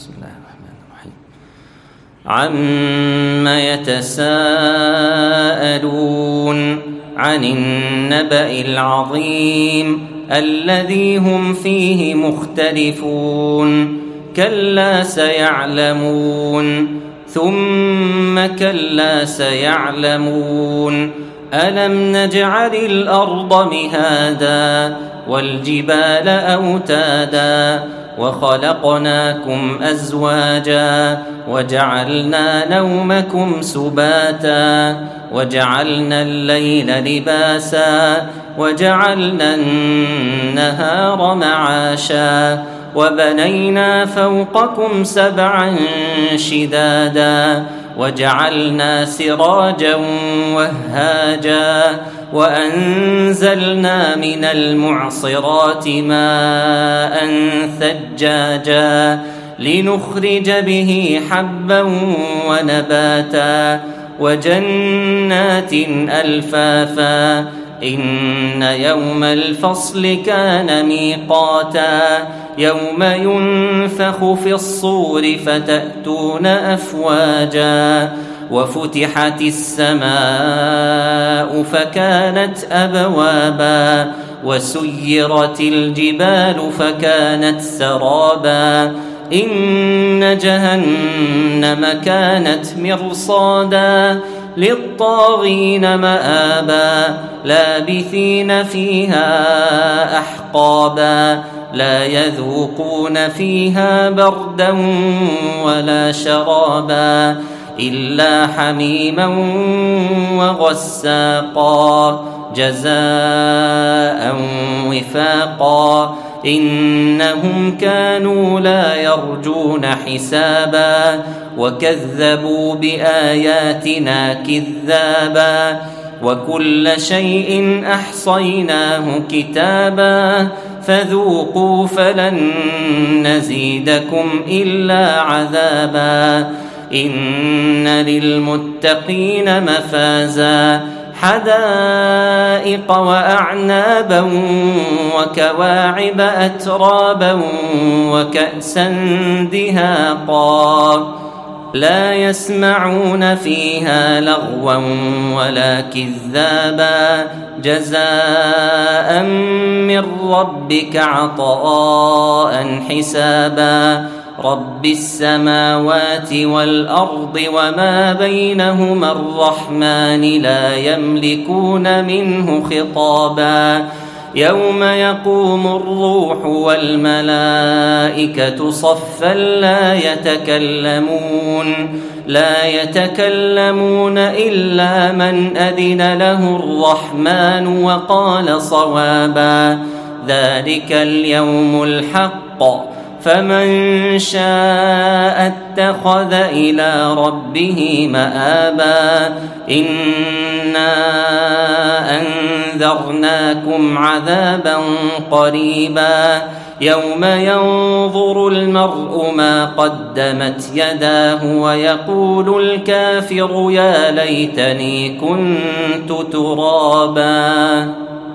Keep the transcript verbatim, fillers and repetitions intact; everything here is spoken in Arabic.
بسم الله الرحمن الرحيم. عم يتساءلون عن النبأ العظيم الذي هم فيه مختلفون كلا سيعلمون ثم كلا سيعلمون ألم نجعل الأرض مهادا والجبال أوتادا وخلقناكم أزواجا وجعلنا نومكم سباتا وجعلنا الليل لباسا وجعلنا النهار معاشا وبنينا فوقكم سبعا شدادا وجعلنا سراجا وهاجا وأنزلنا من المعصرات ماء ثجاجا لنخرج به حبا ونباتا وجنات ألفافا إن يوم الفصل كان ميقاتا يوم ينفخ في الصور فتأتون أفواجا وفتحت السماء فكانت أبوابا وسيرت الجبال فكانت سرابا إن جهنم كانت مرصادا للطاغين مآبا لابثين فيها أحقابا لا يذوقون فيها بردا ولا شرابا إلا حميما وغساقا جزاء وفاقا إنهم كانوا لا يرجون حسابا وكذبوا بآياتنا كذابا وكل شيء أحصيناه كتابا فذوقوا فلن نزيدكم إلا عذابا إن للمتقين مفازا حدائق وأعنابا وكواعب أترابا وكأسا دهاقا لا يسمعون فيها لغوا ولا كذابا جزاء من ربك عطاء حسابا رب السماوات والأرض وما بينهما الرحمن لا يملكون منه خطابا يوم يقوم الروح والملائكة صفا لا يتكلمون لا يتكلمون إلا من أذن له الرحمن وقال صوابا ذلك اليوم الحق فمن شاء اتخذ إلى ربه مآبا إنا أنذرناكم عذابا قريبا يوم ينظر المرء ما قدمت يداه ويقول الكافر يا ليتني كنت ترابا.